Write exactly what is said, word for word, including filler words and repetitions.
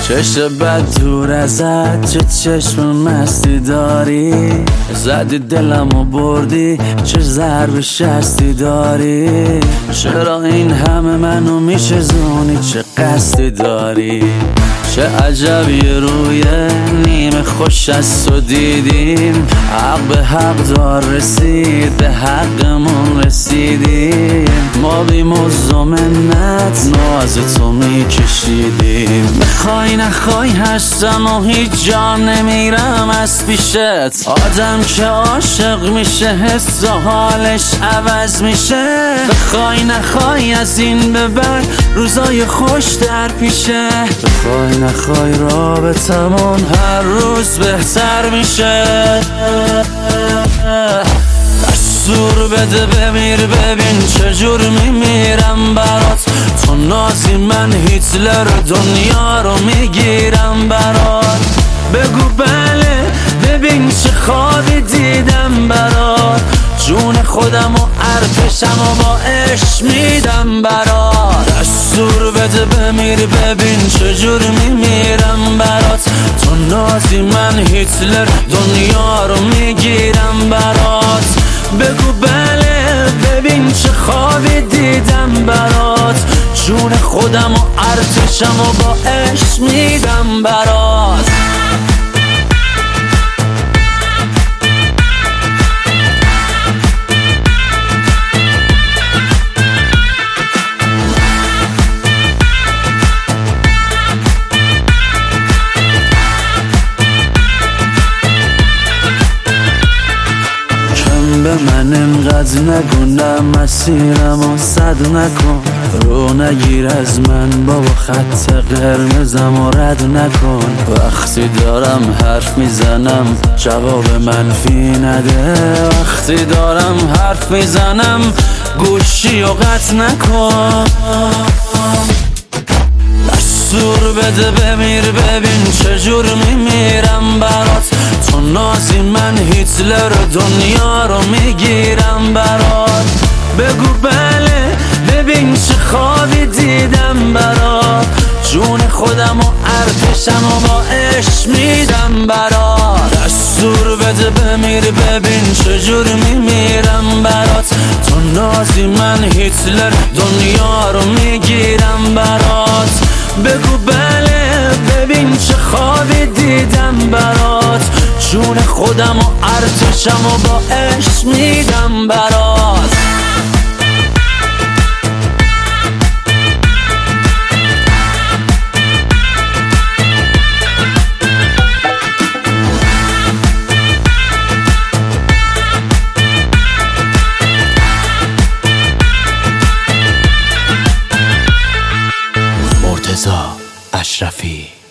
چشم بد دور ازت، چه چشم مستی داری، زدی دلمو بردی، چه ضرب شستی داری. چرا این همه منو میشزونی، چه قصدی داری؟ چه عجب یه روی نیمه خوش از تو دیدیم، حق به حق دار رسید، به حقمون رسیدیم. ما بی مزد و منت ناز تو میکشیدیم. بخوای نخوای هستم و هیچ جا نمیرم از پیشت. آدم که عاشق میشه حس و حالش عوض میشه. بخوای نخوای از این به بعد روزای خوش در پیشه. بخوای نخوای رابطمون هر روز بهتر میشه. دستور بده بمیر، ببین چجور میمیرم برات. تو نازی من هیتلر دنیا رو میگیرم برات. بگو بله، ببین چه خوابی دیدم برات. جون خودم و ارتشم و با عشق میدم برات. دستور بده بمیر، ببین چجور میمیرم برات. تو نازی من هیتلر دنیا رو میگیرم برات. بگو بله، ببین چه خوابی دیدم برات. جون خودم و ارتشم و با عشق میدم برات. به من انقدر نگو، نه مسیرم و صد نکن. رو نگیر از من بابا، خط قرمزم و رد نکن. وقتی دارم حرف میزنم جواب منفی نده. وقتی دارم حرف میزنم گوشی و قطع نکن. دستور بده بمیر، ببین چجور میمیرم برات. تو نازی من هیتلر دنیا رو میگیرم برات. بگو بله، ببین چه خوابی دیدم برات. جون خودم و ارتشم و با عشق میدم برات. دستور بده بمیر، ببین چجور میمیرم برات. تو نازی من هیتلر دنیا رو میگیرم برات. بگو بله، ببین چه خوابی دیدم برات. جون خودم و ارتشم و با عشق میدم برات. مرتضی اشرفی.